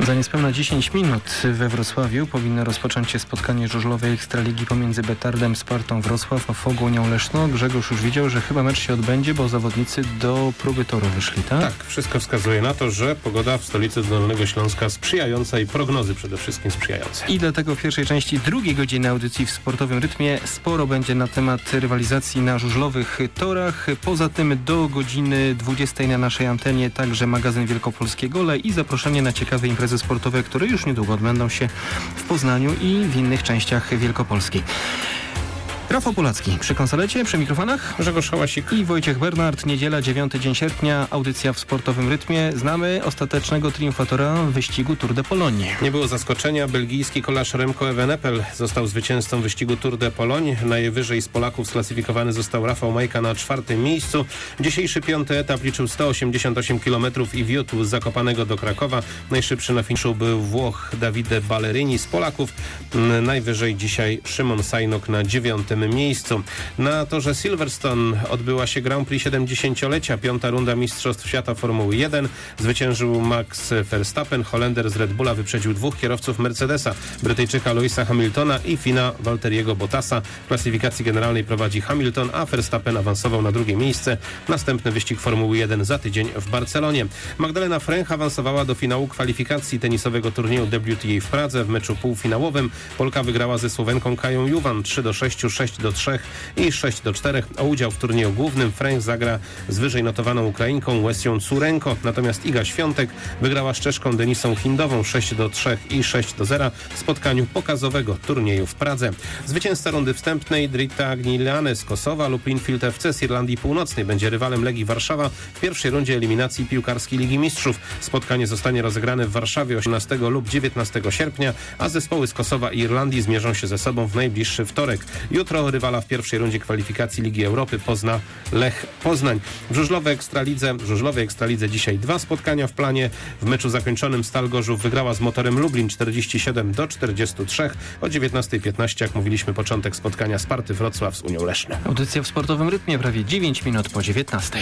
Za niespełna 10 minut we Wrocławiu powinno rozpocząć się spotkanie żużlowej Ekstraligi pomiędzy Betardem Spartą Wrocław a Fogonią Leszno. Grzegorz już widział, że chyba mecz się odbędzie, bo zawodnicy do próby toru wyszli, tak? Tak, wszystko wskazuje na to, że pogoda w stolicy Dolnego Śląska sprzyjająca i prognozy przede wszystkim sprzyjające. I dlatego w pierwszej części drugiej godziny audycji w sportowym rytmie sporo będzie na temat rywalizacji na żużlowych torach. Poza tym do godziny 20 na naszej antenie także magazyn Wielkopolskie Gole i zaproszenie na ciekawe imprezy sportowe, które już niedługo odbędą się w Poznaniu i w innych częściach Wielkopolski. Rafał Polacki przy konsolecie, przy mikrofonach Grzegorz Hałasik i Wojciech Bernard. Niedziela, 9 dzień sierpnia, audycja w sportowym rytmie. Znamy ostatecznego triumfatora wyścigu Tour de Pologne. Nie było zaskoczenia. Belgijski kolarz Remco Evenepoel został zwycięzcą wyścigu Tour de Pologne. Najwyżej z Polaków sklasyfikowany został Rafał Majka na 4. miejscu. Dzisiejszy 5. etap liczył 188 km i wiódł z Zakopanego do Krakowa. Najszybszy na finiszu był Włoch Davide Ballerini. Z Polaków najwyżej dzisiaj Szymon Sajnok na 9. miejscu. Na torze Silverstone odbyła się Grand Prix 70-lecia. 5. runda Mistrzostw Świata Formuły 1. Zwyciężył Max Verstappen. Holender z Red Bulla wyprzedził 2 kierowców Mercedesa. Brytyjczyka Lewisa Hamiltona i Fina Valtteriego Bottasa. W klasyfikacji generalnej prowadzi Hamilton, a Verstappen awansował na 2. miejsce. Następny wyścig Formuły 1 za tydzień w Barcelonie. Magdalena Fręch awansowała do finału kwalifikacji tenisowego turnieju WTA w Pradze. W meczu półfinałowym Polka wygrała ze Słowenką Kają Juwan 3-6, 6-3 i 6-4. O udział w turnieju głównym Fręch zagra z wyżej notowaną Ukrainką Łesią Curenko. Natomiast Iga Świątek wygrała z Czeszką Denisą Hindową 6-3 i 6-0 w spotkaniu pokazowego turnieju w Pradze. Zwycięzca rundy wstępnej Drita Agniliane z Kosowa lub Linfield FC z Irlandii Północnej będzie rywalem Legii Warszawa w pierwszej rundzie eliminacji piłkarskiej Ligi Mistrzów. Spotkanie zostanie rozegrane w Warszawie 18 lub 19 sierpnia, a zespoły z Kosowa i Irlandii zmierzą się ze sobą w najbliższy wtorek. Jutro rywala w pierwszej rundzie kwalifikacji Ligi Europy pozna Lech Poznań. W żużlowej ekstralidze dzisiaj 2 spotkania w planie. W meczu zakończonym Stal Gorzów wygrała z Motorem Lublin 47-43. O 19:15, jak mówiliśmy, początek spotkania Sparty Wrocław z Unią Leszno. Audycja w sportowym rytmie prawie 9 minut po 19.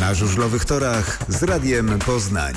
Na żużlowych torach z Radiem Poznań.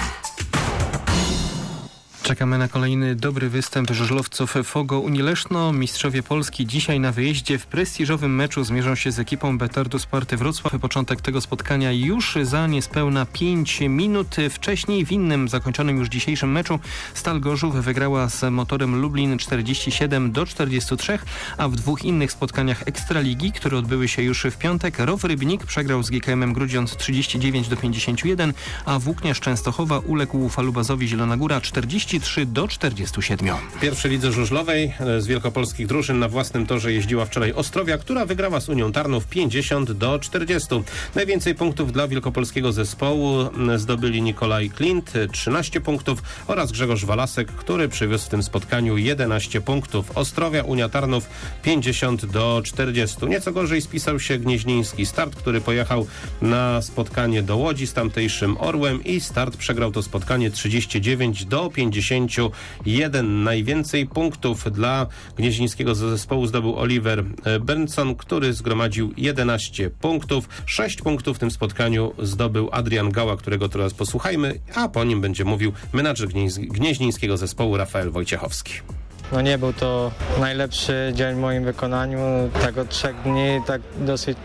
Czekamy na kolejny dobry występ żużlowców FOGO Unii Leszno. Mistrzowie Polski dzisiaj na wyjeździe w prestiżowym meczu zmierzą się z ekipą Betardu Sparty Wrocław. Początek tego spotkania już za niespełna 5 minut. Wcześniej w innym zakończonym już dzisiejszym meczu Stal Gorzów wygrała z Motorem Lublin 47-43, a w dwóch innych spotkaniach Ekstraligi, które odbyły się już w piątek, Row Rybnik przegrał z GKM-em Grudziądz 39-51, a Włókniarz Częstochowa uległ Falubazowi Zielona Góra 43-47. W pierwszej lidze żużlowej z wielkopolskich drużyn na własnym torze jeździła wczoraj Ostrowia, która wygrała z Unią Tarnów 50-40. Najwięcej punktów dla wielkopolskiego zespołu zdobyli Nikolaj Klint 13 punktów oraz Grzegorz Walasek, który przywiózł w tym spotkaniu 11 punktów. Ostrowia, Unia Tarnów 50-40. Nieco gorzej spisał się gnieźnieński Start, który pojechał na spotkanie do Łodzi z tamtejszym Orłem i Start przegrał to spotkanie 39-51. Najwięcej punktów dla gnieźnieńskiego zespołu zdobył Oliver Benson, który zgromadził 11 punktów. 6 punktów w tym spotkaniu zdobył Adrian Gała, którego teraz posłuchajmy, a po nim będzie mówił menadżer gnieźnieńskiego zespołu Rafael Wojciechowski. No nie był to najlepszy dzień w moim wykonaniu. Tak od 3 dni tak dosyć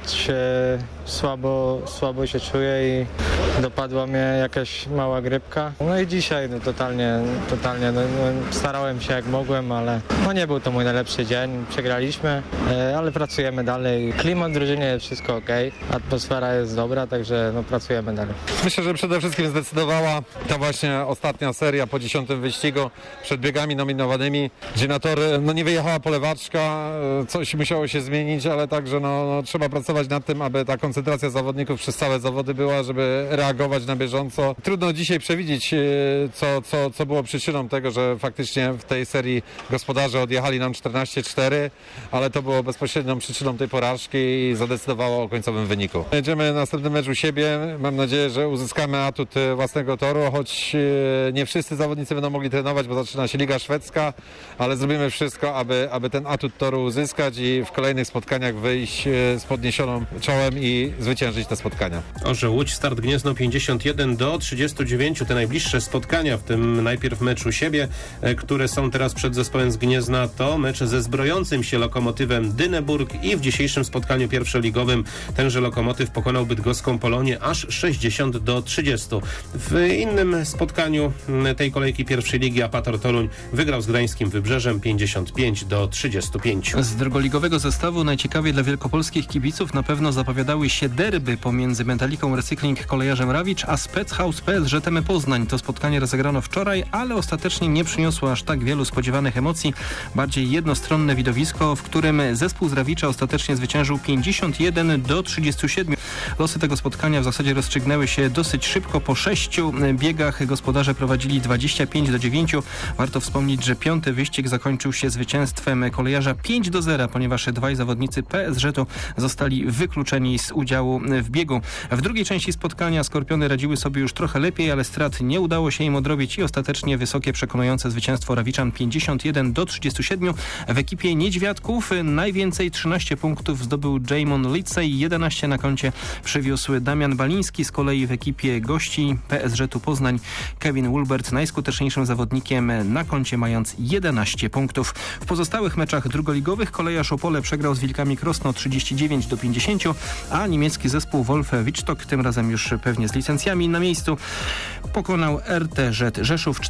słabo się czuję i dopadła mnie jakaś mała grypka. No i dzisiaj totalnie starałem się jak mogłem, ale nie był to mój najlepszy dzień. Przegraliśmy, ale pracujemy dalej. Klimat w drużynie jest wszystko okej. Atmosfera jest dobra, także pracujemy dalej. Myślę, że przede wszystkim zdecydowała ta właśnie ostatnia seria po 10. wyścigu przed biegami nominowanymi, gdzie na tor nie wyjechała polewaczka, coś musiało się zmienić, ale także trzeba pracować nad tym, aby ta koncentracja zawodników przez całe zawody była, żeby reagować na bieżąco. Trudno dzisiaj przewidzieć, co było przyczyną tego, że faktycznie w tej serii gospodarze odjechali nam 14-4, ale to było bezpośrednią przyczyną tej porażki i zadecydowało o końcowym wyniku. Jedziemy następny mecz u siebie. Mam nadzieję, że uzyskamy atut własnego toru, choć nie wszyscy zawodnicy będą mogli trenować, bo zaczyna się Liga Szwedzka, ale zrobimy wszystko, aby ten atut toru uzyskać i w kolejnych spotkaniach wyjść z podniesioną czołem i zwyciężyć te spotkania. Orzeł Łódź, Start Gniezno 51-39. Te najbliższe spotkania, w tym najpierw mecz u siebie, które są teraz przed zespołem z Gniezna, to mecz ze zbrojącym się Lokomotywem Dyneburg i w dzisiejszym spotkaniu pierwszoligowym tenże Lokomotyw pokonał bydgoską Polonię aż 60-30. W innym spotkaniu tej kolejki pierwszej ligi Apator Toruń wygrał z Gdańskim Wybrzeżem 55-35. Z drugoligowego zestawu najciekawiej dla wielkopolskich kibiców na pewno zapowiadały się derby pomiędzy Metaliką Recykling Kolejarzem Rawicz a Spechouse PSG TM Poznań. To spotkanie rozegrano wczoraj, ale ostatecznie nie przyniosło aż tak wielu spodziewanych emocji. Bardziej jednostronne widowisko, w którym zespół z Rawicza ostatecznie zwyciężył 51-37. Losy tego spotkania w zasadzie rozstrzygnęły się dosyć szybko. Po 6 biegach gospodarze prowadzili 25-9. Warto wspomnieć, że 5. wyścig zakończył się zwycięstwem kolejarza 5-0, ponieważ dwaj zawodnicy PSG-u zostali wykluczeni z udziału w biegu. W drugiej części spotkania Skorpiony radziły sobie już trochę lepiej, ale strat nie udało się im odrobić i ostatecznie wysokie, przekonujące zwycięstwo Rawiczan 51-37. W ekipie Niedźwiadków najwięcej 13 punktów zdobył Jamon Licej, 11 na koncie przywiózł Damian Baliński. Z kolei w ekipie gości PSG-u Poznań Kevin Wilbert najskuteczniejszym zawodnikiem na koncie, mając 11 punktów. W pozostałych meczach drugoligowych Kolejarz Opole przegrał z Wilkami Krosno 39-50, a niemiecki zespół Wolfe Wittstock, tym razem już pewnie z licencjami na miejscu, pokonał RTZ Rzeszów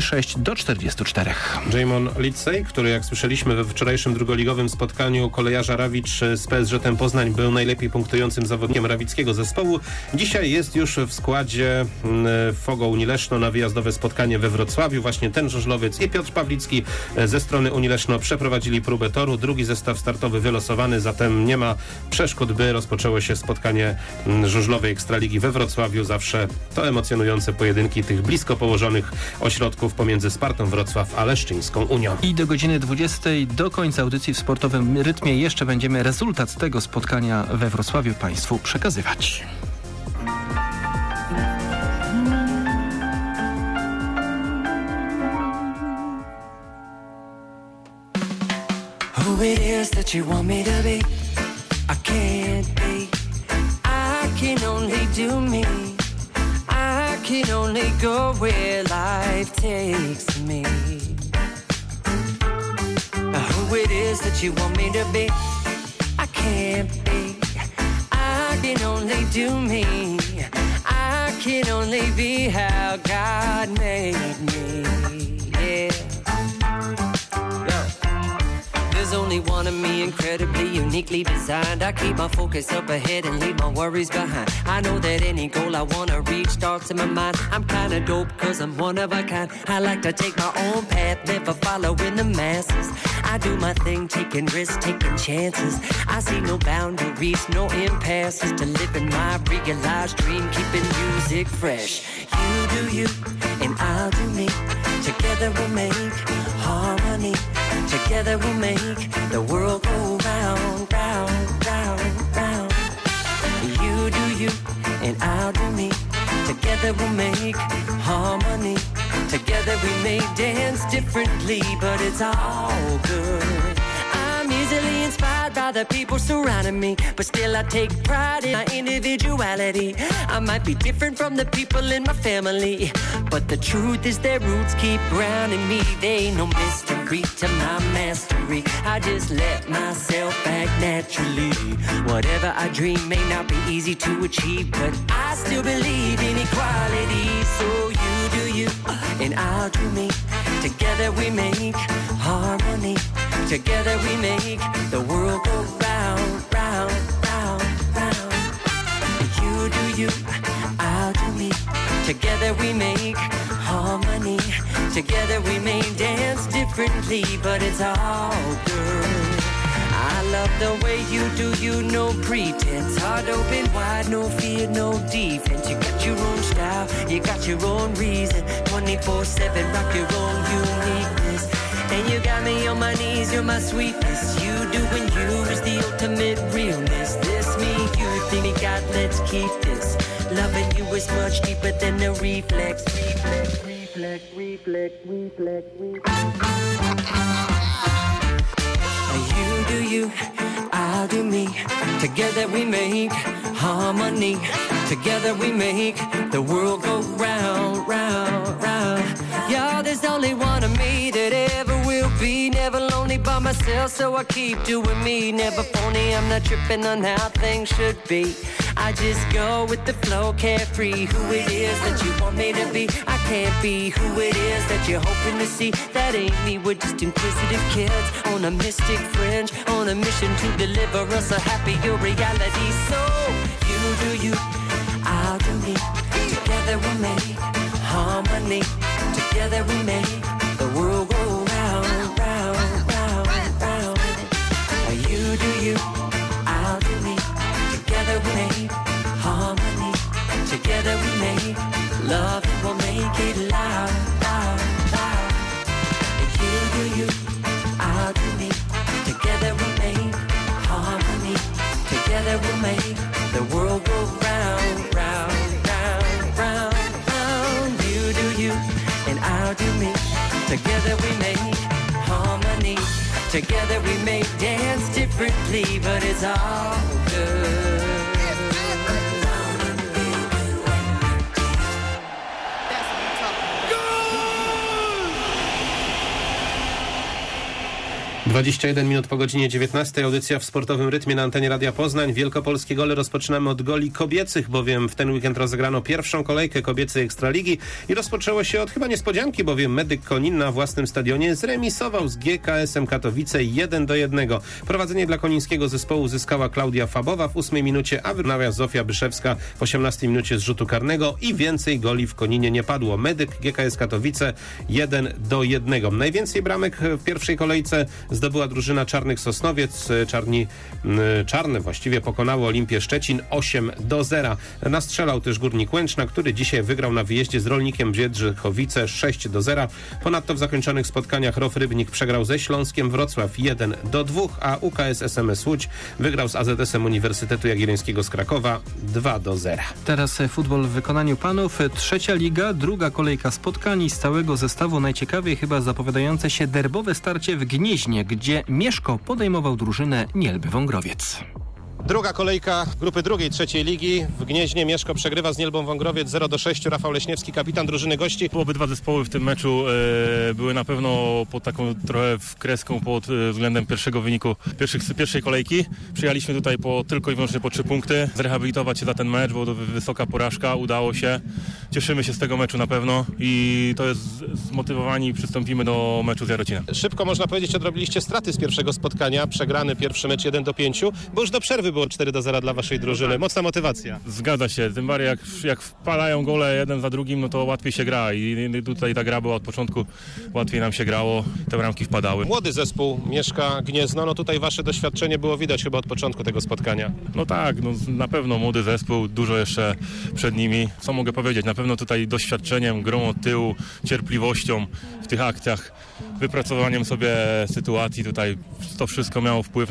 46-44. Jamon Licej, który jak słyszeliśmy we wczorajszym drugoligowym spotkaniu kolejarza Rawicz z PSG-em Poznań był najlepiej punktującym zawodnikiem rawickiego zespołu, dzisiaj jest już w składzie FOGO Unii Leszno na wyjazdowe spotkanie we Wrocławiu. Właśnie ten żużlowiec i Piotr Pawlicki ze strony Unii Leszno przeprowadzili próbę toru. Drugi zestaw startowy wylosowany, zatem nie ma przeszkód, by rozpoczęło się spotkanie żużlowej Ekstraligi we Wrocławiu. Zawsze to emocjonujące pojedynki tych blisko położonych ośrodków pomiędzy Spartą Wrocław a Leszczyńską Unią. I do godziny 20 do końca audycji w sportowym rytmie jeszcze będziemy rezultat tego spotkania we Wrocławiu Państwu przekazywać. Who it is that you want me to be? I can't be, I can only do me. I can only go where life takes me. Who it is that you want me to be, I can't be. I can only do me. I can only be how God made me. Yeah. There's only one of me, incredibly, uniquely designed. I keep my focus up ahead and leave my worries behind. I know that any goal I wanna reach starts in my mind. I'm kinda dope cause I'm one of a kind. I like to take my own path, never following the masses. I do my thing, taking risks, taking chances. I see no boundaries, no impasses to living my realized dream, keeping music fresh. You do you, and I'll do me. Together we'll make harmony. Together we'll make the world go round, round, round, round. You do you, and I'll do me. Together we'll make harmony. Together we may dance differently, but it's all good. I'm easily inspired by the people surrounding me, but still I take pride in my individuality. I might be different from the people in my family, but the truth is their roots keep grounding me. They ain't no mystery to my mastery. I just let myself act naturally. Whatever I dream may not be easy to achieve, but I still believe in equality. So you do you, and I'll do me. Together we make harmony. Together we make the world go round, round, round, round. You do you, I'll do me. Together we make harmony. Together we may dance differently, but it's all good. I love the way you do you, no pretense. Heart open wide, no fear, no defense. You got your own style, you got your own reason. 24/7, rock your own uniqueness. And you got me on my knees, you're my sweetness. You doing you is the ultimate realness. This me, you think we got, let's keep this. Loving you is much deeper than the reflex. Reflex, reflex, reflex, reflex, reflex. You do you, I'll do me. Together we make harmony. Together we make the world go round, round, round. Yeah, there's only one of me that ever will be. Never lonely by myself, so I keep doing me. Never phony, I'm not tripping on how things should be. I just go with the flow, carefree. Who it is that you want me to be, I can't be. Who it is that you're hoping to see, that ain't me. We're just inquisitive kids on a mystic fringe, on a mission to deliver us a happier reality. So you do you, I'll do me. Together we make harmony. Together we make the world go round, round, round, round. You do you, I'll do me. Together we make harmony. Together we make love, and we'll make it loud, loud, loud. You do you, I'll do me. Together we make harmony. Together we'll make the world go round, round, round, round, round. You do you, and I'll do me. Together we make harmony. Together we may dance differently, but it's all good. 21 minut po godzinie 19. Audycja w sportowym rytmie na antenie Radia Poznań. Wielkopolskie gole rozpoczynamy od goli kobiecych, bowiem w ten weekend rozegrano pierwszą kolejkę kobiecej Ekstraligi i rozpoczęło się od chyba niespodzianki, bowiem Medyk Konin na własnym stadionie zremisował z GKS-em Katowice 1-1. Prowadzenie dla konińskiego zespołu uzyskała Klaudia Fabowa w 8 minucie, a wyrównała Zofia Byszewska w 18 minucie z rzutu karnego i więcej goli w Koninie nie padło. Medyk GKS Katowice 1-1. Najwięcej bramek w pierwszej kolejce zdobyła drużyna Czarnych Sosnowiec. Czarne właściwie pokonały Olimpię Szczecin 8-0. Nastrzelał też Górnik Łęczna, który dzisiaj wygrał na wyjeździe z Rolnikiem Biedrzychowice 6-0. Ponadto w zakończonych spotkaniach ROW Rybnik przegrał ze Śląskiem Wrocław 1-2, a UKS SMS Łódź wygrał z AZS-em Uniwersytetu Jagiellońskiego z Krakowa 2-0. Teraz futbol w wykonaniu panów. Trzecia liga, druga kolejka spotkań i z całego zestawu najciekawiej chyba zapowiadające się derbowe starcie w Gnieźnie, gdzie Mieszko podejmował drużynę Nielby Wągrowiec. Druga kolejka grupy drugiej, trzeciej ligi. W Gnieźnie Mieszko przegrywa z Nielbą Wągrowiec 0-6. Rafał Leśniewski, kapitan drużyny gości. Obydwa zespoły w tym meczu były na pewno pod taką trochę kreską pod względem pierwszego wyniku pierwszej kolejki. Przyjechaliśmy tutaj tylko i wyłącznie po 3 punkty. Zrehabilitować się za ten mecz, bo to wysoka porażka. Udało się. Cieszymy się z tego meczu na pewno i to jest zmotywowani. Przystąpimy do meczu z Jarocinem. Szybko można powiedzieć, odrobiliście straty z pierwszego spotkania. Przegrany pierwszy mecz 1-5, bo już do przerwy było 4-0 dla waszej drużyny. Mocna motywacja. Zgadza się. Tym bardziej jak wpalają gole jeden za drugim, no to łatwiej się gra i tutaj ta gra była od początku, łatwiej nam się grało, te bramki wpadały. Młody zespół Mieszka Gniezno, no tutaj wasze doświadczenie było widać chyba od początku tego spotkania. No tak, no na pewno młody zespół, dużo jeszcze przed nimi. Co mogę powiedzieć? Na pewno tutaj doświadczeniem, grą od tyłu, cierpliwością w tych akcjach, wypracowaniem sobie sytuacji tutaj, to wszystko miało wpływ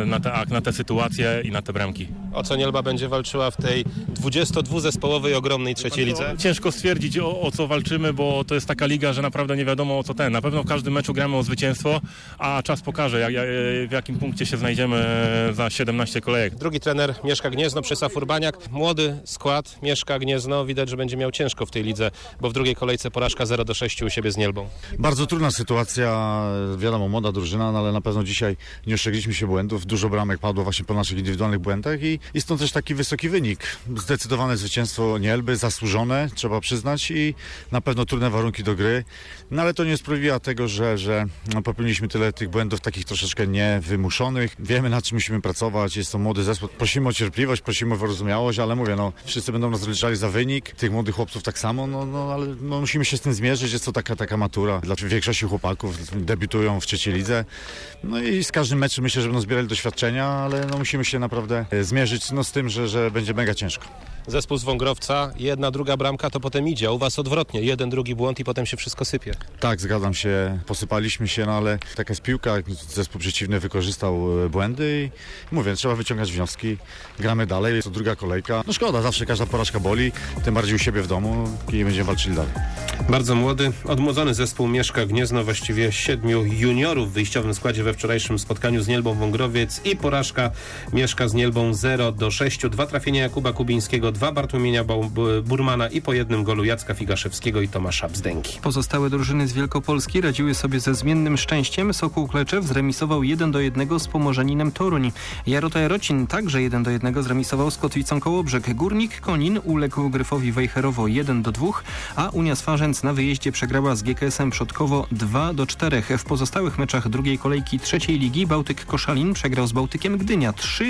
na te sytuacje i na te bramki. O co Nielba będzie walczyła w tej 22-zespołowej ogromnej trzeciej lidze? Ciężko stwierdzić o co walczymy, bo to jest taka liga, że naprawdę nie wiadomo o co Na pewno w każdym meczu gramy o zwycięstwo, a czas pokaże w jakim punkcie się znajdziemy za 17 kolejek. Drugi trener Mieszka Gniezno, Przysław Urbaniak. Młody skład Mieszka Gniezno, widać, że będzie miał ciężko w tej lidze, bo w drugiej kolejce porażka 0-6 u siebie z Nielbą. Bardzo trudna sytuacja, wiadomo, młoda drużyna, no ale na pewno dzisiaj nie ostrzegliśmy się błędów. Dużo bramek padło właśnie po naszych indywidualnych błędach i stąd też taki wysoki wynik. Zdecydowane zwycięstwo Nielby, zasłużone, trzeba przyznać i na pewno trudne warunki do gry. No ale to nie usprawiedliwia tego, że popełniliśmy tyle tych błędów takich troszeczkę niewymuszonych. Wiemy, nad czym musimy pracować, jest to młody zespół. Prosimy o cierpliwość, prosimy o wyrozumiałość, ale mówię, no wszyscy będą nas rozliczali za wynik, tych młodych chłopców tak samo, ale musimy się z tym zmierzyć, jest to taka matura. Dla większości chłopaków debiutują w trzeciej lidze. No i z każdym meczem myślę, że będą zbierali doświadczenia, ale musimy się naprawdę zmierzyć z tym, że będzie mega ciężko. Zespół z Wągrowca, jedna, druga bramka, to potem idzie. U was odwrotnie, jeden, drugi błąd i potem się wszystko sypie. Tak, zgadzam się. Posypaliśmy się, ale taka jest piłka. Zespół przeciwny wykorzystał błędy i mówię, trzeba wyciągać wnioski. Gramy dalej, jest to druga kolejka. No szkoda, zawsze każda porażka boli, tym bardziej u siebie w domu i będziemy walczyli dalej. Bardzo młody, odmłodzony zespół Mieszka Gniezno, właściwie 7 juniorów w wyjściowym składzie we wczorajszym spotkaniu z Nielbą Wągrowiec i porażka Mieszka z Nielbą 0-6. 2 trafienia Jakuba Kubińskiego, 2 Bartłomienia Burmana i po jednym golu Jacka Figaszewskiego i Tomasza Bzdęki. Pozostałe drużyny z Wielkopolski radziły sobie ze zmiennym szczęściem. Sokół Kleczew zremisował 1-1 z Pomorzaninem Toruń. Jarota Jarocin także 1-1 zremisował z Kotwicą Kołobrzeg. Górnik Konin uległ Gryfowi Wejherowo 1-2, a Unia Swarzędz na wyjeździe przegrała z GKS-em Przodkowo 2-4. W pozostałych meczach drugiej kolejki trzeciej ligi Bałtyk Koszalin przegrał z Bałtykiem Gdynia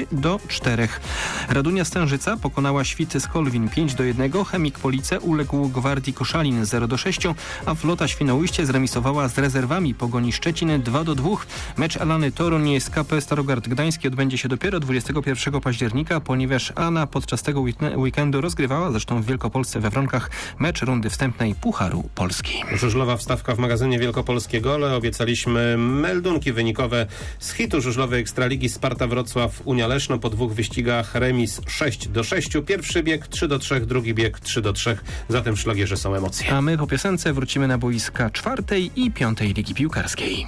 3-4. Radunia Stężyca pokonała Świty z Kolwin 5-1. Chemik Police uległ Gwardii Koszalin 0-6, a Flota Świnoujście zremisowała z Rezerwami Pogoni Szczecin 2-2. Mecz Alany Toruń z KP Starogard Gdański odbędzie się dopiero 21 października, ponieważ Ana podczas tego weekendu rozgrywała, zresztą w Wielkopolsce we Wronkach, mecz rundy wstępnej Pucharu Polski. Żużlowa wstawka w magazynie Wielkopolskie Gole. Obiecaliśmy meldunki wynikowe z hitu żużlowej Ekstraligi. Sparta Wrocław, Unia Leszno po 2 wyścigach remis 6-6. Pierwszy bieg 3-3, drugi bieg 3-3. Zatem w szlagierze są emocje. A my po piosence wrócimy na boiska 4. i 5. Ligi Piłkarskiej.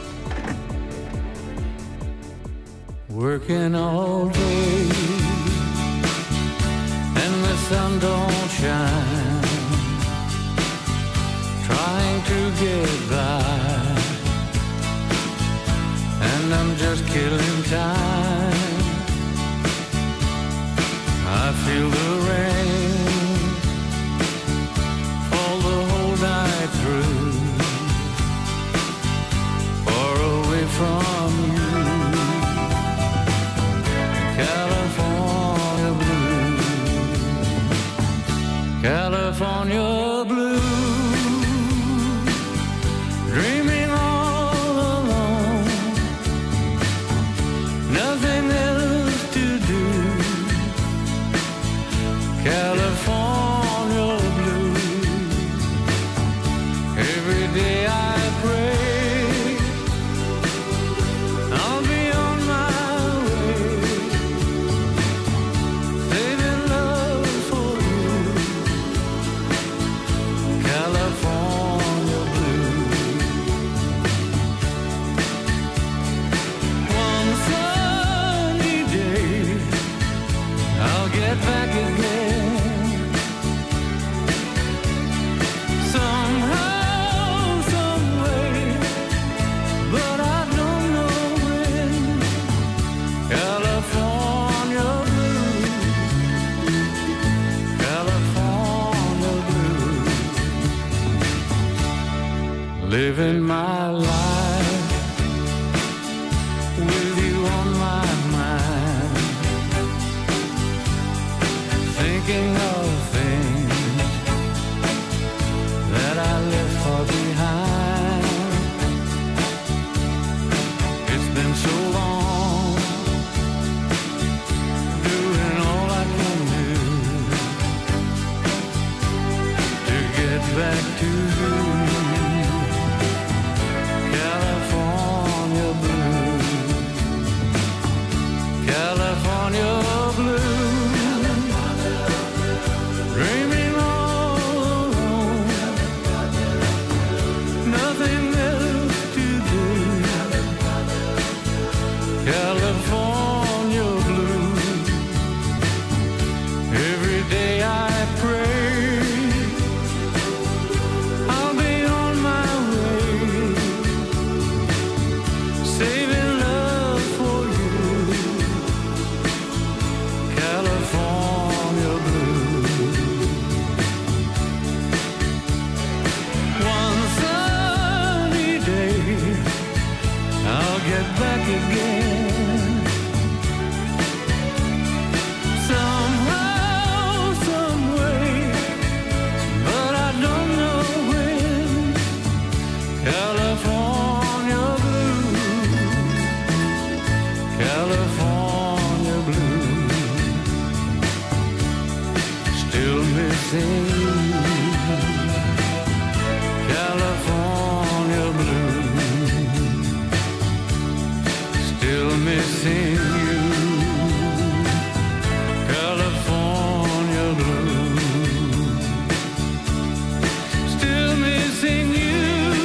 Working all day and the sun don't shine, trying to get by, and I'm just killing time. I feel the rain fall the whole night through, far away from you, California blue, California blue, dreaming all alone, nothing else to do. California blue. Every day I pray I'll be on my way, saving love for you, living my life with you on my mind, thinking of things that I left far behind. It's been so long, doing all I can do to get back to you. California blue, California blue, dreaming all alone, nothing else to do. California blue, every day I pray I'll be on my way, saving love for you. California blue. One sunny day I'll get back again, somehow, some way, but I don't know when. California blue, California blue, still missing you. California blue, still missing you. California blue, still missing you.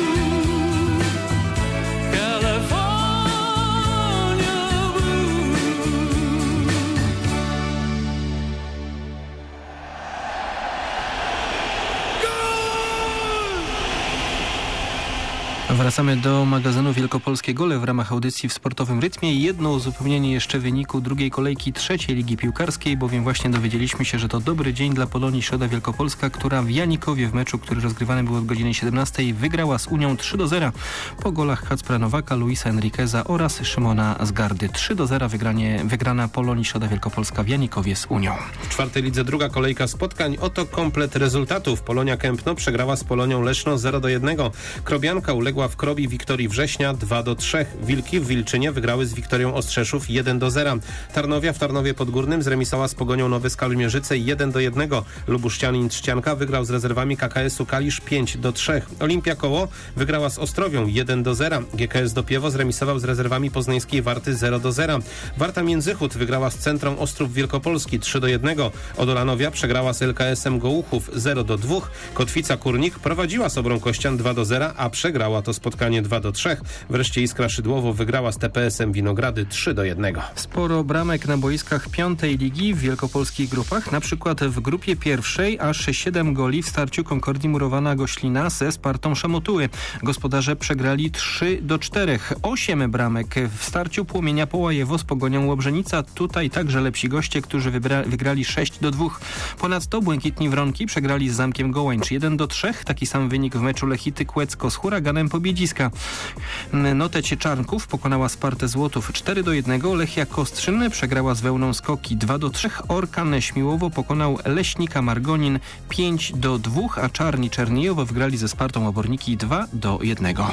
California blue. Wracamy do magazynu Wielkopolskie Gole w ramach audycji w Sportowym Rytmie. Jedno uzupełnienie jeszcze wyniku drugiej kolejki trzeciej Ligi Piłkarskiej, bowiem właśnie dowiedzieliśmy się, że to dobry dzień dla Polonii Środa Wielkopolska, która w Janikowie w meczu, który rozgrywany był od godziny 17, wygrała z Unią 3-0 po golach Kacpra Nowaka, Luisa Enriqueza oraz Szymona Zgardy. 3-0 wygrana Polonii Środa Wielkopolska w Janikowie z Unią. W czwartej lidze druga kolejka spotkań. Oto komplet rezultatów. Polonia Kępno przegrała z Polonią Leszno 0-1. Krobianka uległa w Krobi Wiktorii Września 2-3. Wilki w Wilczynie wygrały z Wiktorią Ostrzeszów 1-0. Tarnowia w Tarnowie Podgórnym zremisowała z Pogonią Nowy Skalmierzyce 1-1. Lubuszczanin Trzcianka wygrał z rezerwami KKS-u Kalisz 5-3. Olimpia Koło wygrała z Ostrowią 1-0. GKS Dopiewo zremisował z rezerwami poznańskiej Warty 0-0. Warta Międzychód wygrała z Centrum Ostrów Wielkopolski 3-1. Odolanowia przegrała z LKS-em Gołuchów 0-2. Kotwica Kurnik prowadziła z Obrą Kościan 2-0, a przegrała to spotkanie 2-3. Wreszcie Iskra Szydłowo wygrała z TPS-em Winogrady 3-1. Sporo bramek na boiskach piątej ligi w wielkopolskich grupach. Na przykład w grupie pierwszej aż 7 goli w starciu Konkordii Murowana Goślina ze Spartą Szamotuły. Gospodarze przegrali 3-4. 8 bramek w starciu Płomienia Połajewo z Pogonią Łobrzenica. Tutaj także lepsi goście, którzy wygrali 6-2. Ponadto Błękitni Wronki przegrali z Zamkiem Gołańcz 1-3. Taki sam wynik w meczu Lechity Kłecko z Huraganem Pobiedziska. Noteć Czarnków pokonała Spartę Złotów 4-1. Lechia Kostrzyn przegrała z Wełną Skoki 2-3. Orkan Śmiłowo pokonał Leśnika Margonin 5-2, a Czarni Czerniejowo wygrali ze Spartą Oborniki 2-1.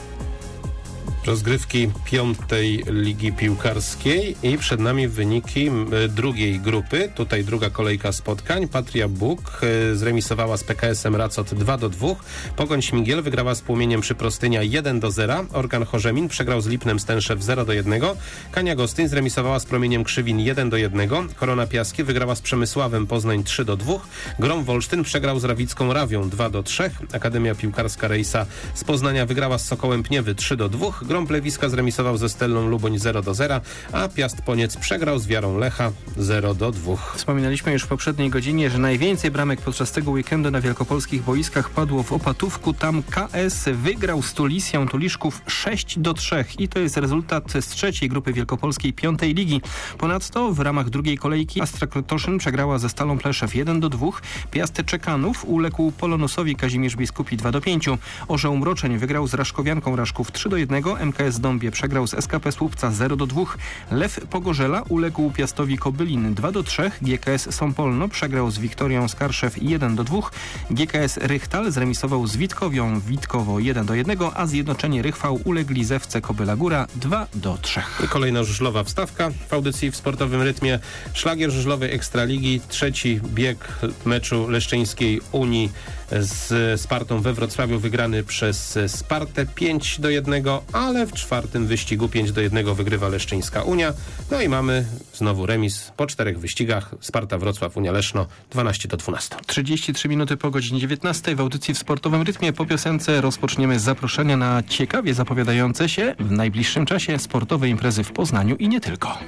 Rozgrywki piątej Ligi Piłkarskiej i przed nami wyniki drugiej grupy. Tutaj druga kolejka spotkań. Patria Bóg zremisowała z PKS-em Racot 2-2. Pogoń Śmigiel wygrała z Płomieniem Przyprostynia 1-0. Orkan Chorzemin przegrał z Lipnem Stęszew 0-1. Kania Gostyń zremisowała z Promieniem Krzywin 1-1. Korona Piaski wygrała z Przemysławem Poznań 3-2. Grom Wolsztyn przegrał z Rawicką Rawią 2-3. Akademia Piłkarska Rejsa z Poznania wygrała z Sokołem Pniewy 3-2. Trąplewiska zremisował ze Stellą Luboń 0-0, a Piast Poniec przegrał z Wiarą Lecha 0-2. Wspominaliśmy już w poprzedniej godzinie, że najwięcej bramek podczas tego weekendu na wielkopolskich boiskach padło w Opatówku. Tam KS wygrał z Tulisją Tuliszków 6-3 i to jest rezultat z trzeciej grupy wielkopolskiej 5. ligi. Ponadto w ramach drugiej kolejki Astra Krotoszyn przegrała ze Stalą Pleszew 1-2. Piast Czekanów uległ Polonusowi Kazimierz Biskupi 2-5. Orzeł Mroczeń wygrał z Raszkowianką Raszków 3-1. MKS Dąbie przegrał z SKP Słupca 0-2. Lew Pogorzela uległ Piastowi Kobylin 2-3. GKS Sąpolno przegrał z Wiktorią Skarszew 1-2. GKS Rychtal zremisował z Witkowią Witkowo 1-1, a Zjednoczenie Rychwał ulegli Zewce Kobyla Góra 2-3. Kolejna żużlowa wstawka w audycji w sportowym rytmie. Szlagier żużlowej Ekstraligi, trzeci bieg meczu Leszczyńskiej Unii z Spartą we Wrocławiu wygrany przez Spartę 5-1, ale w czwartym wyścigu 5-1 wygrywa Leszczyńska Unia. No i mamy znowu remis po 4 wyścigach. Sparta Wrocław, Unia Leszno 12-12. 33 minuty po godzinie 19 w audycji w sportowym rytmie. Po piosence rozpoczniemy z zaproszenia na ciekawie zapowiadające się w najbliższym czasie sportowe imprezy w Poznaniu i nie tylko.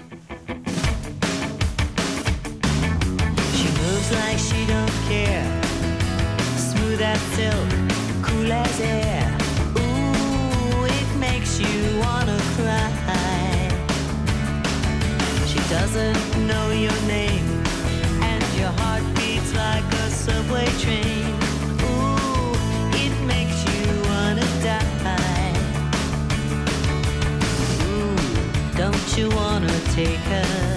Like she don't care, smooth as silk, cool as air. Ooh, it makes you wanna cry. She doesn't know your name, and your heart beats like a subway train. Ooh, it makes you wanna die. Ooh, don't you wanna take her?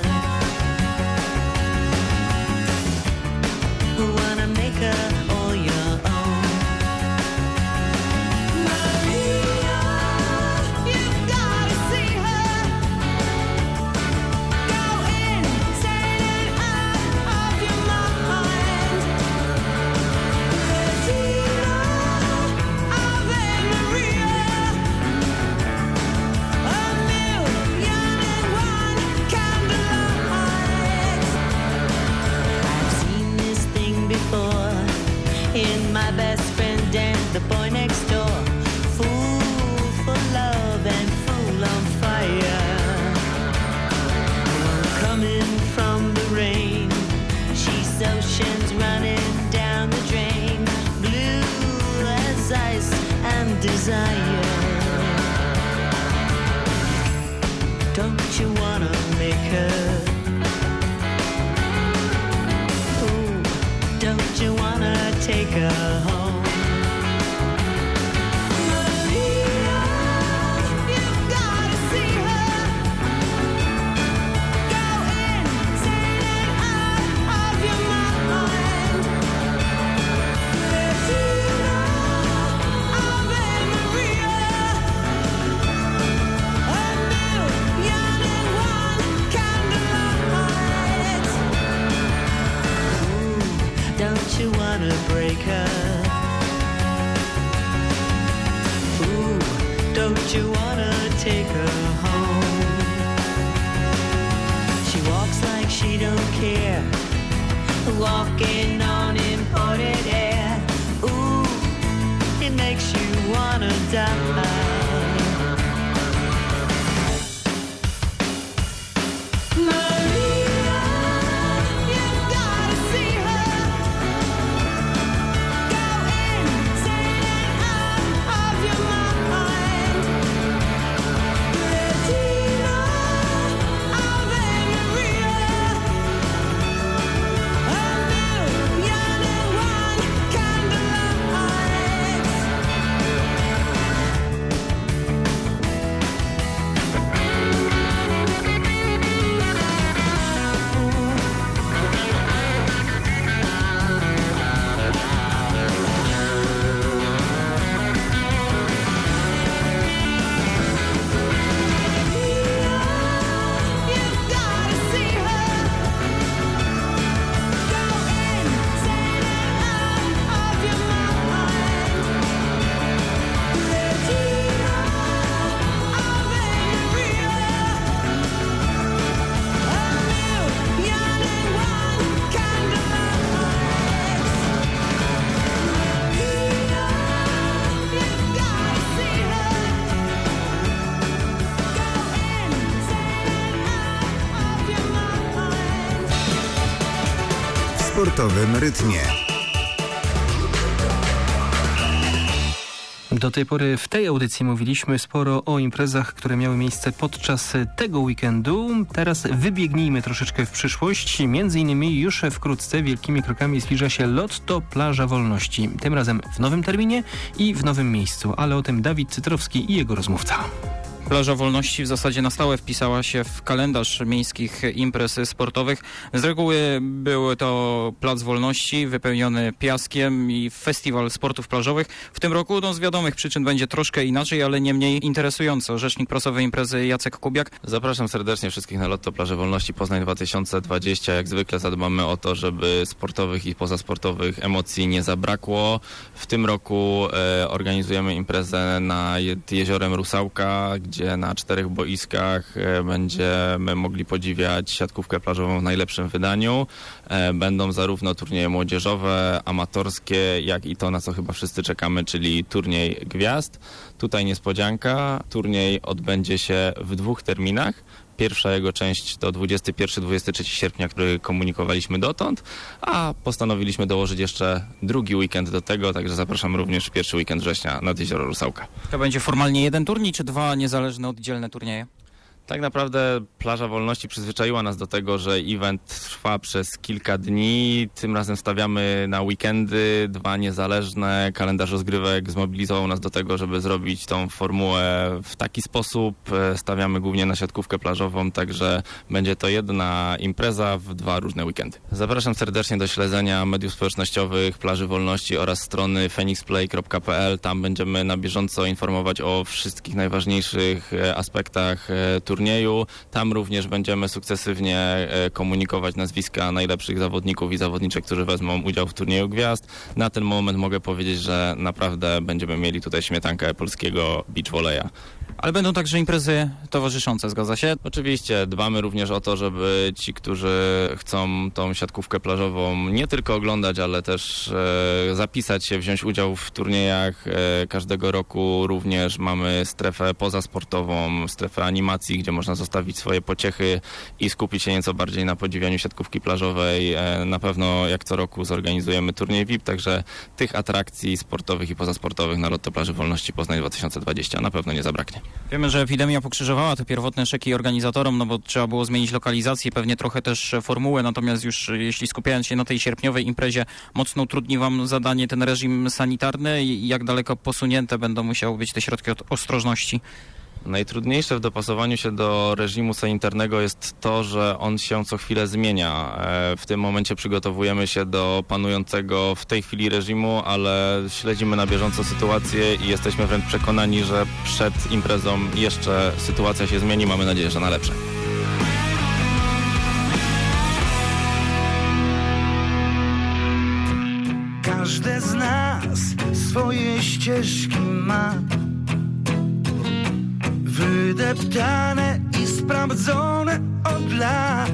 Who wanna make her all your own? Maria, you've gotta see her. Go insane and out of your mind. Regina, Ave Maria. A million and one candlelight. I've seen this thing before in my best friend and the boy next door. Fool for love and fool on fire. Coming from the rain, she's oceans running down the drain. Blue as ice and desire. Don't you wanna make her? Don't you wanna take her home? Maria, you've gotta see her. Go insane and out of your mind. Regina, Ave Maria. A million and one candlelight. Don't you wanna break her? Ooh, don't you wanna take her home? She walks like she don't care, walking on imported air. Ooh, it makes you wanna die. sportowym rytmie. Do tej pory w tej audycji mówiliśmy sporo o imprezach, które miały miejsce podczas tego weekendu. Teraz wybiegnijmy troszeczkę w przyszłość. Między innymi już wkrótce wielkimi krokami zbliża się Lotto Plaża Wolności. Tym razem w nowym terminie i w nowym miejscu. Ale o tym Dawid Cytrowski i jego rozmówca. Plaża Wolności w zasadzie na stałe wpisała się w kalendarz miejskich imprez sportowych. Z reguły był to Plac Wolności wypełniony piaskiem i festiwal sportów plażowych. W tym roku z wiadomych przyczyn będzie troszkę inaczej, ale nie mniej interesująco. Rzecznik prasowej imprezy Jacek Kubiak. Zapraszam serdecznie wszystkich na Lotto Plaży Wolności Poznań 2020. Jak zwykle zadbamy o to, żeby sportowych i pozasportowych emocji nie zabrakło. W tym roku organizujemy imprezę nad jeziorem Rusałka, gdzie na 4 boiskach będziemy mogli podziwiać siatkówkę plażową w najlepszym wydaniu. Będą zarówno turnieje młodzieżowe, amatorskie, jak i to, na co chyba wszyscy czekamy, czyli turniej gwiazd. Tutaj niespodzianka. Turniej odbędzie się w 2 terminach. Pierwsza jego część to 21-23 sierpnia, który komunikowaliśmy dotąd, a postanowiliśmy dołożyć jeszcze drugi weekend do tego, także zapraszam również w pierwszy weekend września nad jezioro Rusałka. To będzie formalnie jeden turniej, czy 2 niezależne, oddzielne turnieje? Tak naprawdę Plaża Wolności przyzwyczaiła nas do tego, że event trwa przez kilka dni. Tym razem stawiamy na weekendy, 2 niezależne. Kalendarz rozgrywek zmobilizował nas do tego, żeby zrobić tą formułę w taki sposób. Stawiamy głównie na siatkówkę plażową, także będzie to jedna impreza w 2 różne weekendy. Zapraszam serdecznie do śledzenia mediów społecznościowych Plaży Wolności oraz strony phoenixplay.pl. Tam będziemy na bieżąco informować o wszystkich najważniejszych aspektach turnieju. Tam również będziemy sukcesywnie komunikować nazwiska najlepszych zawodników i zawodniczek, którzy wezmą udział w turnieju gwiazd. Na ten moment mogę powiedzieć, że naprawdę będziemy mieli tutaj śmietankę polskiego beach volley'a. Ale będą także imprezy towarzyszące, zgadza się? Oczywiście dbamy również o to, żeby ci, którzy chcą tą siatkówkę plażową nie tylko oglądać, ale też zapisać się, wziąć udział w turniejach. Każdego roku również mamy strefę pozasportową, strefę animacji, gdzie można zostawić swoje pociechy i skupić się nieco bardziej na podziwianiu siatkówki plażowej. Na pewno jak co roku zorganizujemy turniej VIP, także tych atrakcji sportowych i pozasportowych na Lotto Plaży Wolności Poznań 2020 na pewno nie zabraknie. Wiemy, że epidemia pokrzyżowała te pierwotne szyki organizatorom, no bo trzeba było zmienić lokalizację, pewnie trochę też formułę, natomiast już jeśli skupiając się na tej sierpniowej imprezie, mocno utrudni wam zadanie ten reżim sanitarny i jak daleko posunięte będą musiały być te środki ostrożności? Najtrudniejsze w dopasowaniu się do reżimu sanitarnego jest to, że on się co chwilę zmienia. W tym momencie przygotowujemy się do panującego w tej chwili reżimu, ale śledzimy na bieżąco sytuację i jesteśmy wręcz przekonani, że przed imprezą jeszcze sytuacja się zmieni. Mamy nadzieję, że na lepsze. Każde z nas swoje ścieżki ma, wydeptane i sprawdzone od lat.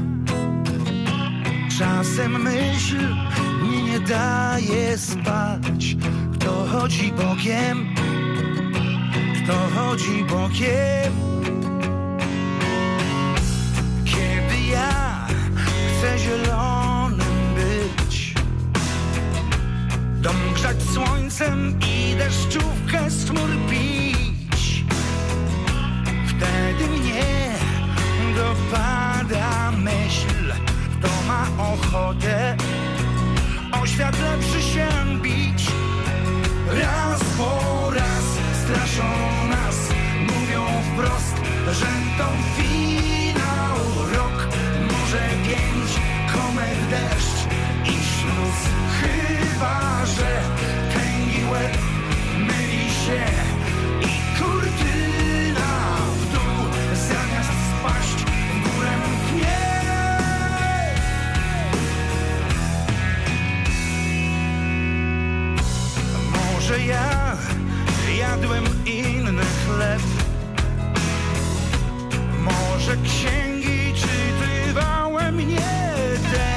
Czasem myśl mi nie daje spać. Kto chodzi bokiem, kto chodzi bokiem. Kiedy ja chcę zielonym być, dom grzać słońcem i deszczówkę z chmur pić, wtedy mnie dopada myśl, kto ma ochotę o świat lepszy się bić. Raz po raz straszą nas, mówią wprost, że to finał, rok, może 5, komet, deszcz i śluz. Chyba że tęgi łeb myli się i kurtyna w dół zamiast spaść w górę mknie. Może ja jadłem inny chleb, może księgi czytywałem nie te.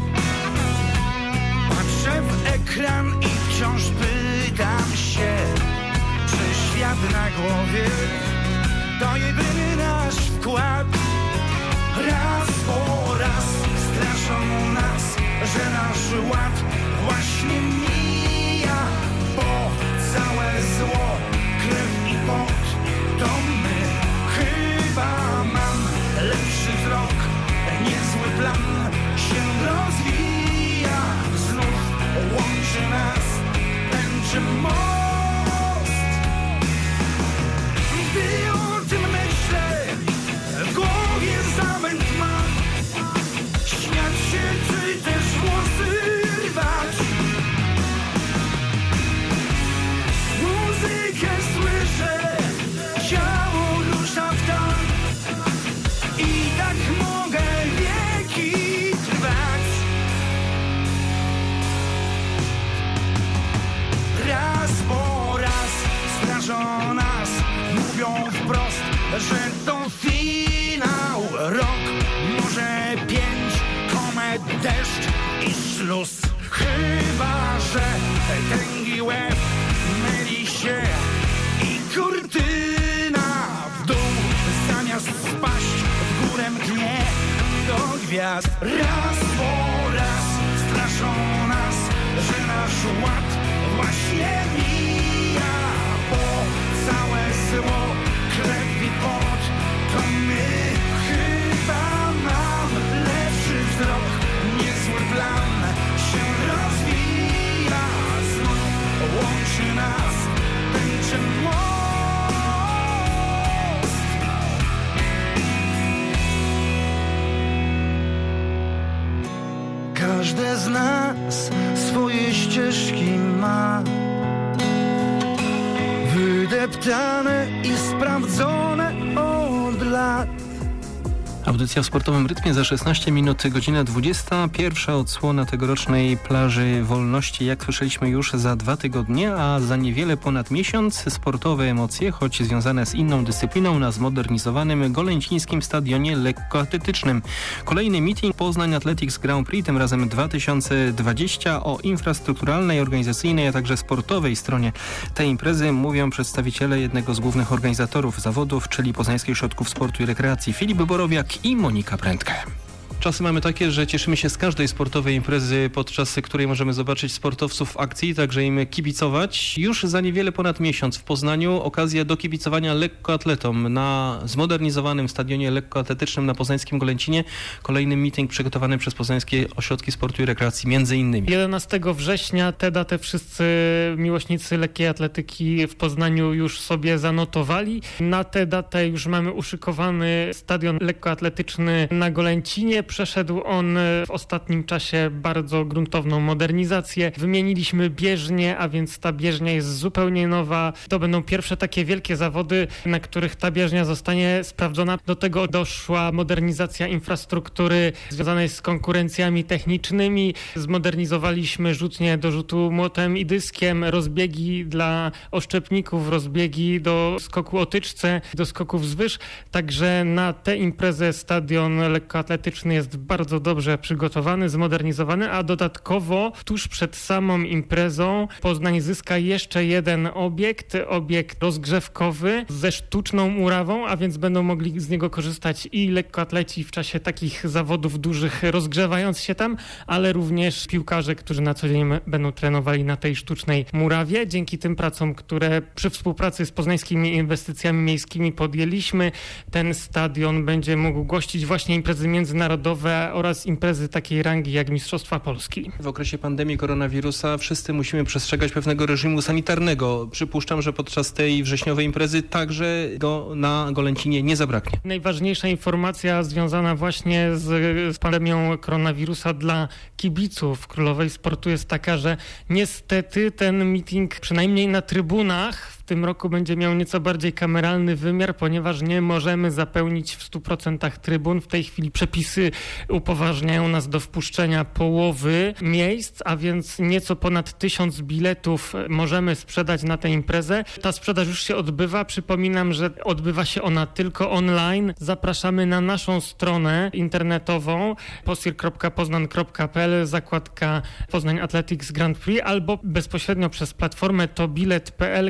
Patrzę w ekran i wciąż pytam się, czy świat na głowie to jedyny nasz wkład. Raz po raz straszą nas, że nasz ład właśnie mija, bo całe zło, krew i pot to my. Chyba mam lepszy wzrok, niezły plan się rozwija, znów łączy nas tęczy most. Gdy o tym myślę, w głowie zamęt mam, śmiać się czy też włosy rwać. Muzykę słyszę, ciało rusza w takt i tak mogę wieki trwać. Raz po raz strażą nas, mówią wprost, że to finał. Rok, może 5, komet, deszcz i śluz. Chyba że tęgi łeb myli się i kurtyna w dół, zamiast spaść w górę mknie do gwiazd. Raz po raz straszą nas, że nasz ład właśnie mija, bo całe zło, krew i pot to my. Chyba mam lepszy wzrok, niezły plan się rozwija, znów łączy nas tęczy most. Każde z nas swoje ścieżki ma, wydeptane i sprawdzone od lat. Audycja w sportowym rytmie za 16 minut, godzina 20. Pierwsza odsłona tegorocznej plaży wolności, jak słyszeliśmy, już za 2 tygodnie, a za niewiele ponad miesiąc sportowe emocje, choć związane z inną dyscypliną, na zmodernizowanym golęcińskim stadionie lekkoatletycznym. Kolejny meeting Poznań Athletics Grand Prix, tym razem 2020. O infrastrukturalnej, organizacyjnej, a także sportowej stronie tej imprezy mówią przedstawiciele jednego z głównych organizatorów zawodów, czyli Poznańskich Ośrodków Sportu i Rekreacji, Filip Borowiak i Monika Prędkę. Czasy mamy takie, że cieszymy się z każdej sportowej imprezy, podczas której możemy zobaczyć sportowców w akcji, także im kibicować. Już za niewiele ponad miesiąc w Poznaniu okazja do kibicowania lekkoatletom na zmodernizowanym stadionie lekkoatletycznym na poznańskim Golęcinie. Kolejny meeting przygotowany przez Poznańskie Ośrodki Sportu i Rekreacji między innymi. 11 września tę datę wszyscy miłośnicy lekkiej atletyki w Poznaniu już sobie zanotowali. Na tę datę już mamy uszykowany stadion lekkoatletyczny na Golęcinie. Przeszedł on w ostatnim czasie bardzo gruntowną modernizację. Wymieniliśmy bieżnię, a więc ta bieżnia jest zupełnie nowa. To będą pierwsze takie wielkie zawody, na których ta bieżnia zostanie sprawdzona. Do tego doszła modernizacja infrastruktury związanej z konkurencjami technicznymi. Zmodernizowaliśmy rzutnię do rzutu młotem i dyskiem, rozbiegi dla oszczepników, rozbiegi do skoku o tyczce, do skoków z wyż. Także na tę imprezę stadion lekkoatletyczny jest bardzo dobrze przygotowany, zmodernizowany, a dodatkowo tuż przed samą imprezą Poznań zyska jeszcze jeden obiekt rozgrzewkowy ze sztuczną murawą, a więc będą mogli z niego korzystać i lekkoatleci w czasie takich zawodów dużych, rozgrzewając się tam, ale również piłkarze, którzy na co dzień będą trenowali na tej sztucznej murawie. Dzięki tym pracom, które przy współpracy z poznańskimi inwestycjami miejskimi podjęliśmy, ten stadion będzie mógł gościć właśnie imprezy międzynarodowe oraz imprezy takiej rangi jak Mistrzostwa Polski. W okresie pandemii koronawirusa wszyscy musimy przestrzegać pewnego reżimu sanitarnego. Przypuszczam, że podczas tej wrześniowej imprezy także go na Golęcinie nie zabraknie. Najważniejsza informacja związana właśnie z pandemią koronawirusa dla kibiców Królowej Sportu jest taka, że niestety ten meeting, przynajmniej na trybunach, w tym roku będzie miał nieco bardziej kameralny wymiar, ponieważ nie możemy zapełnić w 100% trybun. W tej chwili przepisy upoważniają nas do wpuszczenia połowy miejsc, a więc nieco ponad 1000 biletów możemy sprzedać na tę imprezę. Ta sprzedaż już się odbywa. Przypominam, że odbywa się ona tylko online. Zapraszamy na naszą stronę internetową posir.poznan.pl, zakładka Poznań Athletics Grand Prix, albo bezpośrednio przez platformę tobilet.pl, która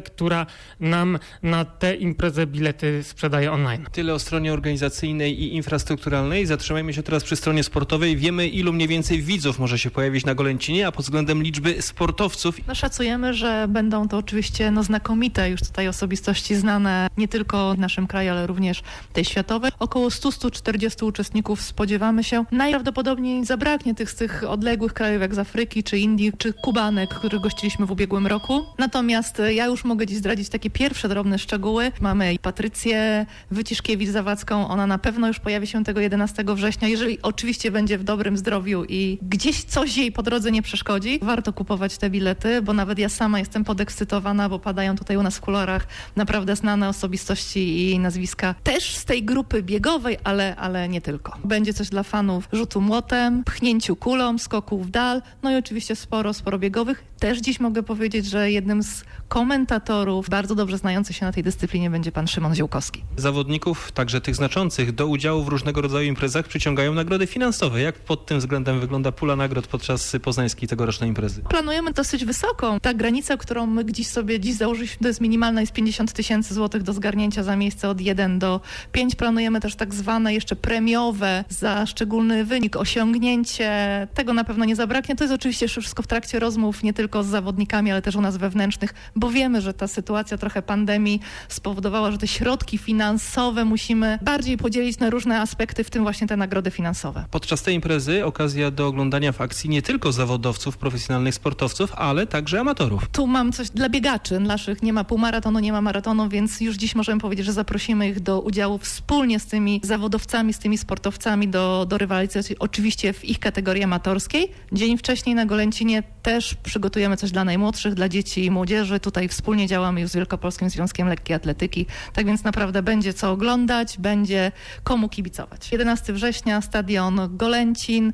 która nam na tę imprezę bilety sprzedaje online. Tyle o stronie organizacyjnej i infrastrukturalnej. Zatrzymajmy się teraz przy stronie sportowej. Wiemy, ilu mniej więcej widzów może się pojawić na Golęcinie, a pod względem liczby sportowców. No, szacujemy, że będą to oczywiście znakomite już tutaj osobistości znane nie tylko w naszym kraju, ale również tej światowej. Około 100-140 uczestników spodziewamy się. Najprawdopodobniej zabraknie z tych odległych krajów jak z Afryki, czy Indii, czy Kubanek, których gościliśmy w ubiegłym roku. Natomiast ja już mogę dziś zdradzić takie pierwsze drobne szczegóły. Mamy Patrycję Wyciszkiewicz-Zawadzką. Ona na pewno już pojawi się tego 11 września. Jeżeli oczywiście będzie w dobrym zdrowiu i gdzieś coś jej po drodze nie przeszkodzi, warto kupować te bilety, bo nawet ja sama jestem podekscytowana, bo padają tutaj u nas w kolorach naprawdę znane osobistości i nazwiska. Też z tej grupy biegowej, ale nie tylko. Będzie coś dla fanów rzutu młotem, pchnięciu kulą, skoku w dal, no i oczywiście sporo biegowych. Też dziś mogę powiedzieć, że jednym z komentatorów bardzo dobrze znających się na tej dyscyplinie będzie pan Szymon Ziołkowski. Zawodników, także tych znaczących, do udziału w różnego rodzaju imprezach przyciągają nagrody finansowe. Jak pod tym względem wygląda pula nagród podczas poznańskiej tegorocznej imprezy? Planujemy dosyć wysoką. Ta granica, którą my dziś założyliśmy, to jest minimalna, jest 50 000 złotych do zgarnięcia za miejsce od 1 do 5. Planujemy też tak zwane jeszcze premiowe za szczególny wynik, osiągnięcie. Tego na pewno nie zabraknie. To jest oczywiście wszystko w trakcie rozmów, nie tylko z zawodnikami, ale też u nas wewnętrznych, bo wiemy, że ta sytuacja trochę pandemii spowodowała, że te środki finansowe musimy bardziej podzielić na różne aspekty, w tym właśnie te nagrody finansowe. Podczas tej imprezy okazja do oglądania w akcji nie tylko zawodowców, profesjonalnych sportowców, ale także amatorów. Tu mam coś dla biegaczy naszych. Nie ma półmaratonu, nie ma maratonu, więc już dziś możemy powiedzieć, że zaprosimy ich do udziału wspólnie z tymi zawodowcami, z tymi sportowcami do rywalizacji, oczywiście w ich kategorii amatorskiej. Dzień wcześniej na Golęcinie też przygotujemy coś dla najmłodszych, dla dzieci i młodzieży. Tutaj wspólnie działamy już z Wielkopolskim Związkiem Lekkiej Atletyki. Tak więc naprawdę będzie co oglądać, będzie komu kibicować. 11 września, stadion Golęcin,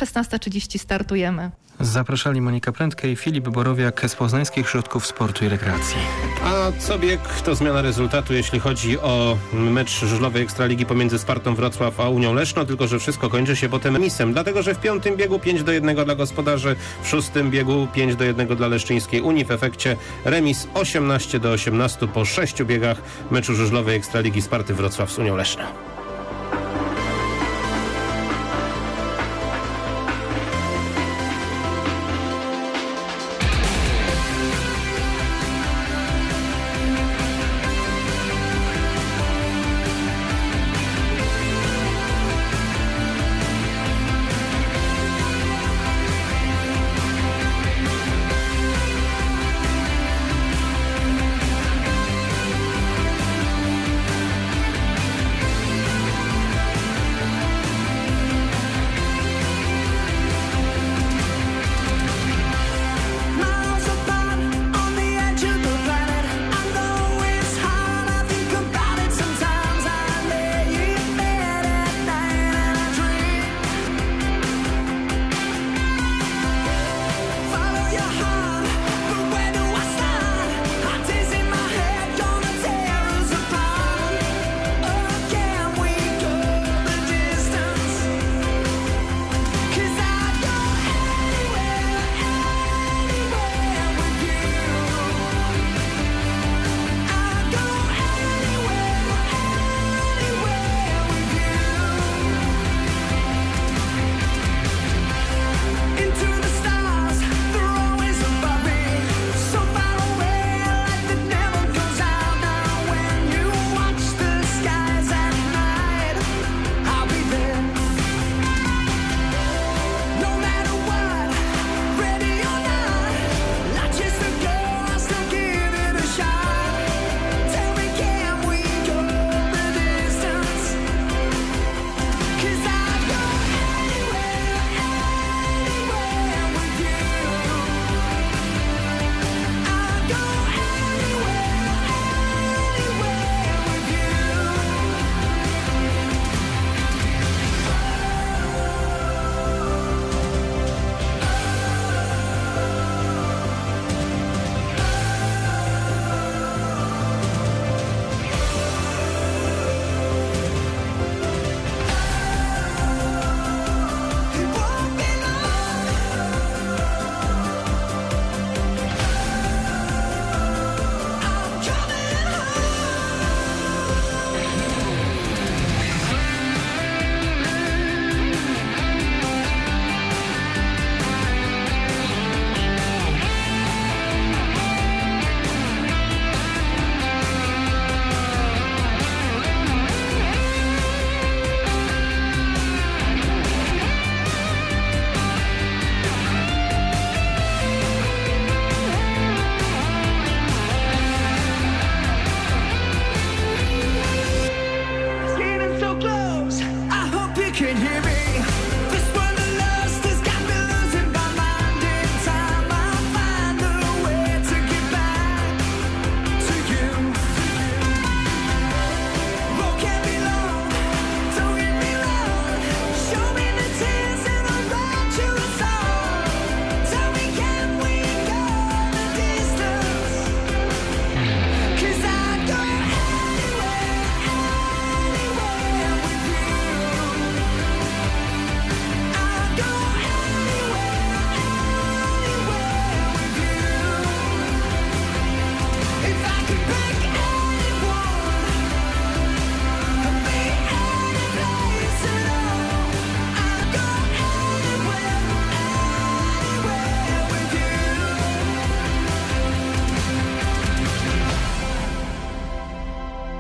16:30 startujemy. Zapraszali Monika Prędka i Filip Borowiak z Poznańskich Ośrodków Sportu i Rekreacji. A co bieg to zmiana rezultatu, jeśli chodzi o mecz żużlowej Ekstraligi pomiędzy Spartą Wrocław a Unią Leszno, tylko że wszystko kończy się potem remisem, dlatego że w 5. biegu 5-1 dla gospodarzy, w 6. biegu 5-1 dla Leszczyńskiej Unii, w efekcie remis 18-18 po 6 biegach meczu żużlowej Ekstraligi Sparty Wrocław z Unią Leszno.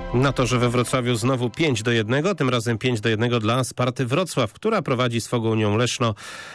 Na torze we Wrocławiu znowu 5-1, tym razem 5-1 dla Sparty Wrocław, która prowadzi z Fogonią Leszno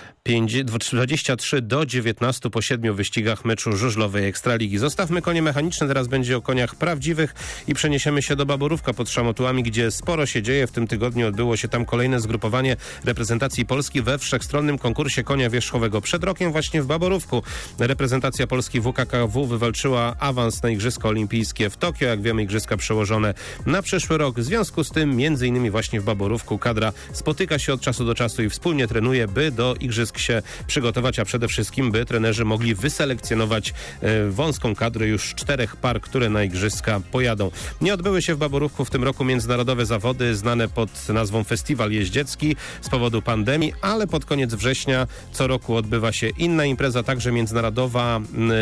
23-19 po 7 wyścigach meczu żużlowej Ekstraligi. Zostawmy konie mechaniczne, teraz będzie o koniach prawdziwych i przeniesiemy się do Baborówka pod Szamotułami, gdzie sporo się dzieje. W tym tygodniu odbyło się tam kolejne zgrupowanie reprezentacji Polski we wszechstronnym konkursie konia wierzchowego. Przed rokiem właśnie w Baborówku reprezentacja Polski WKKW wywalczyła awans na Igrzyska Olimpijskie w Tokio. Jak wiemy, igrzyska przełożone na przyszły rok. W związku z tym między innymi właśnie w Baborówku kadra spotyka się od czasu do czasu i wspólnie trenuje, by do igrzysk się przygotować, a przede wszystkim, by trenerzy mogli wyselekcjonować wąską kadrę już 4 par, które na igrzyska pojadą. Nie odbyły się w Baborówku w tym roku międzynarodowe zawody znane pod nazwą Festiwal Jeździecki z powodu pandemii, ale pod koniec września co roku odbywa się inna impreza, także międzynarodowa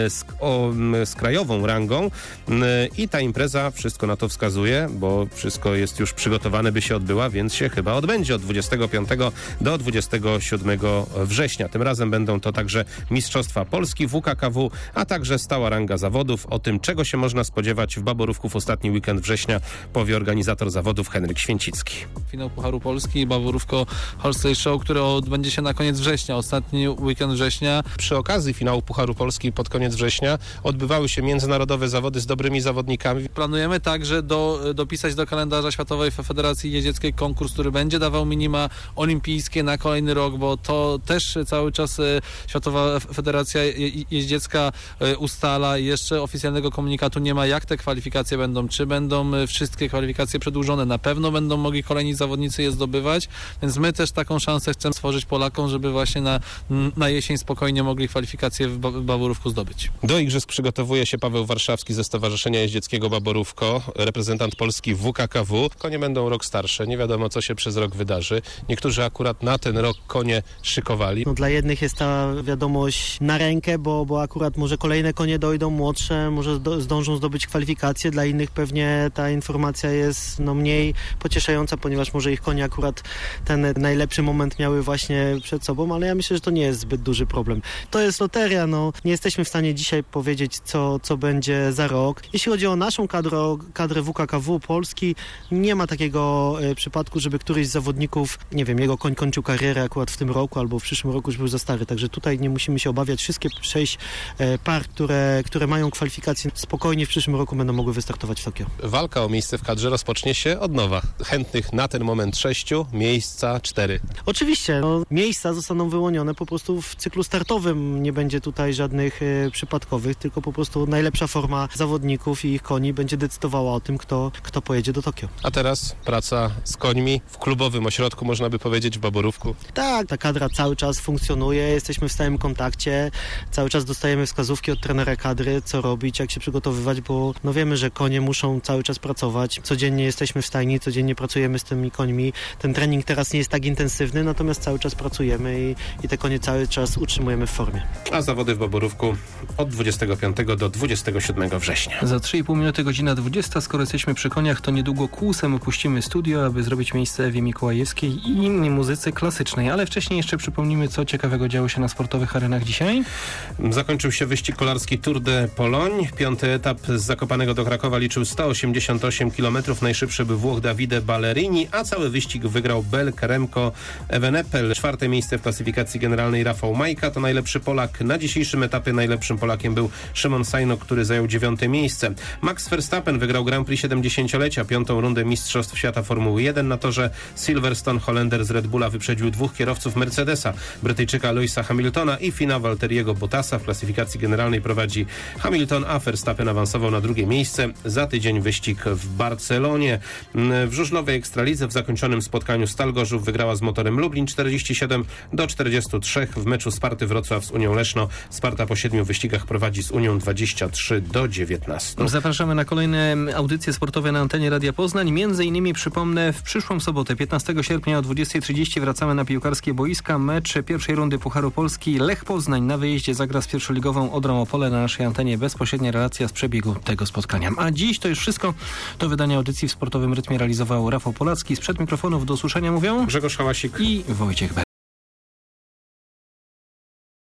z krajową rangą i ta impreza, wszystko na to wskazuje, bo wszystko jest już przygotowane, by się odbyła, więc się chyba odbędzie od 25 do 27 września. Tym razem będą to także Mistrzostwa Polski WKKW, a także stała ranga zawodów. O tym, czego się można spodziewać w Baborówku w ostatni weekend września, powie organizator zawodów Henryk Święcicki. Finał Pucharu Polski i Baborówko Holstay Show, który odbędzie się na koniec września, ostatni weekend września. Przy okazji finału Pucharu Polski pod koniec września odbywały się międzynarodowe zawody z dobrymi zawodnikami. Planujemy także dopisać do kalendarza Światowej Federacji Jeździeckiej konkurs, który będzie dawał minima olimpijskie na kolejny rok, bo to też cały czas Światowa Federacja Jeździecka ustala i jeszcze oficjalnego komunikatu nie ma, jak te kwalifikacje będą, czy będą wszystkie kwalifikacje przedłużone, na pewno będą mogli kolejni zawodnicy je zdobywać, więc my też taką szansę chcemy stworzyć Polakom, żeby właśnie na jesień spokojnie mogli kwalifikacje w Baborówku zdobyć. Do igrzysk przygotowuje się Paweł Warszawski ze Stowarzyszenia Jeździeckiego Baborówko, reprezentant Polski WKKW. Konie będą rok starsze, nie wiadomo, co się przez rok wydarzy. Niektórzy akurat na ten rok konie szykowali. Dla jednych jest ta wiadomość na rękę, bo akurat może kolejne konie dojdą, młodsze, może zdążą zdobyć kwalifikacje. Dla innych pewnie ta informacja jest mniej pocieszająca, ponieważ może ich konie akurat ten najlepszy moment miały właśnie przed sobą, ale ja myślę, że to nie jest zbyt duży problem. To jest loteria, nie jesteśmy w stanie dzisiaj powiedzieć, co będzie za rok. Jeśli chodzi o naszą kadrę WKKW Polski, nie ma takiego przypadku, żeby któryś z zawodników, nie wiem, jego koń kończył karierę akurat w tym roku albo w przyszłym roku już był za stary, także tutaj nie musimy się obawiać. Wszystkie 6 par, które mają kwalifikacje, spokojnie w przyszłym roku będą mogły wystartować w Tokio. Walka o miejsce w kadrze rozpocznie się od nowa. Chętnych na ten moment 6, miejsca 4. Oczywiście, miejsca zostaną wyłonione po prostu w cyklu startowym. Nie będzie tutaj żadnych przypadkowych, tylko po prostu najlepsza forma zawodników i ich koni będzie decydowała o tym, kto pojedzie do Tokio. A teraz praca z końmi w klubowym ośrodku, można by powiedzieć, w Baborówku. Tak, ta kadra cały czas funkcjonuje, jesteśmy w stałym kontakcie, cały czas dostajemy wskazówki od trenera kadry, co robić, jak się przygotowywać, bo wiemy, że konie muszą cały czas pracować. Codziennie jesteśmy w stajni, codziennie pracujemy z tymi końmi. Ten trening teraz nie jest tak intensywny, natomiast cały czas pracujemy i te konie cały czas utrzymujemy w formie. A zawody w Baborówku od 25 do 27 września. Za 3,5 minuty godzina 20. Skoro jesteśmy przy koniach, to niedługo kłusem opuścimy studio, aby zrobić miejsce Ewie Mikołajewskiej i muzyce klasycznej. Ale wcześniej jeszcze przypomnimy, co ciekawego działo się na sportowych arenach dzisiaj. Zakończył się wyścig kolarski Tour de Pologne. 5. etap z Zakopanego do Krakowa liczył 188 km. Najszybszy był Włoch Davide Ballerini, a cały wyścig wygrał Belg Remco Evenepoel. 4. miejsce w klasyfikacji generalnej Rafał Majka to najlepszy Polak. Na dzisiejszym etapie najlepszym Polakiem był Szymon Sajno, który zajął 9. miejsce. Max Verstappen wygrał Grand Prix 70-lecia, 5. rundę Mistrzostw Świata Formuły 1 na torze Silverstone. Holender z Red Bulla wyprzedził 2 kierowców Mercedesa, Brytyjczyka Lewisa Hamiltona i Fina Valteriego Bottasa. W klasyfikacji generalnej prowadzi Hamilton, a Verstappen awansował na 2. miejsce. Za tydzień wyścig w Barcelonie. W żużlowej Ekstralidze w zakończonym spotkaniu Stal Gorzów wygrała z Motorem Lublin 47-43. W meczu Sparty Wrocław z Unią Leszno Sparta po 7 wyścigach prowadzi z Unią 23-19. Zapraszamy na kolejne audycje sportowe na antenie Radia Poznań. Między innymi, przypomnę, w przyszłą sobotę 15 sierpnia o 20:30 wracamy na piłkarskie boiska. Mecz pierwszej rundy Pucharu Polski. Lech Poznań na wyjeździe zagra z pierwszoligową Odrą Opole. Na naszej antenie bezpośrednia relacja z przebiegu tego spotkania. A dziś to już wszystko. To wydanie audycji w sportowym rytmie realizował Rafał Polacki. Sprzed mikrofonów do usłyszenia mówią Grzegorz Hałasik i Wojciech Ber.